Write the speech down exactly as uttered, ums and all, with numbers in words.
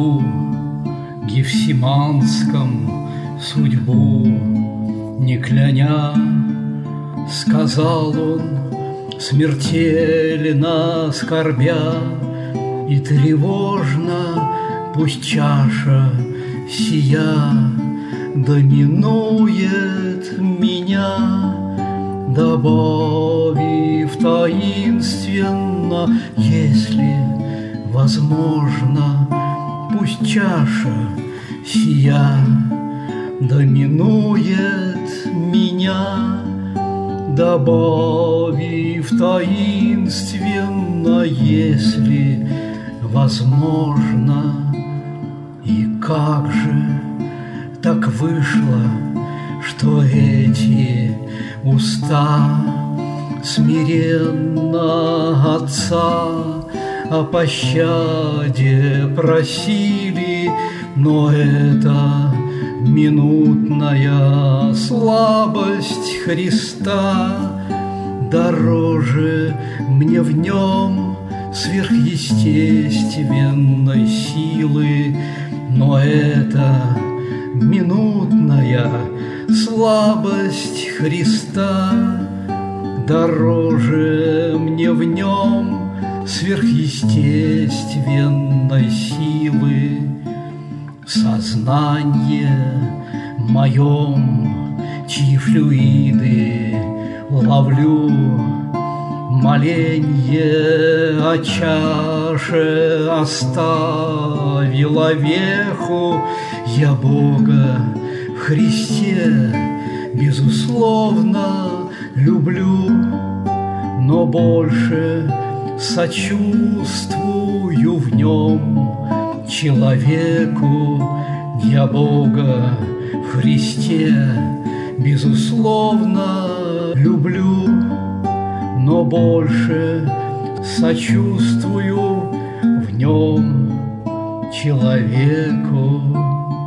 саду Гефсиманском судьбу не кляня, сказал он, смертельно скорбя, и тревожно пусть чаша сия доминует меня, добавив таинственно, если возможно, пусть чаша сия доминует меня, добавив таинственно, если возможно. И как же так вышло, что эти уста смиренно Отца о пощаде просили, но это минутная слабость Христа дороже мне в нем сверхъестественной силы, но это минутная слабость Христа дороже мне в нем сверхъестественной силы. Сознание моем, чьи флюиды ловлю, моленье о чаше оставило веху. Я Бога в Христе безусловно люблю, но больше сочувствую в нем человеку. Я Бога в Христе безусловно люблю, но больше сочувствую в нем человеку.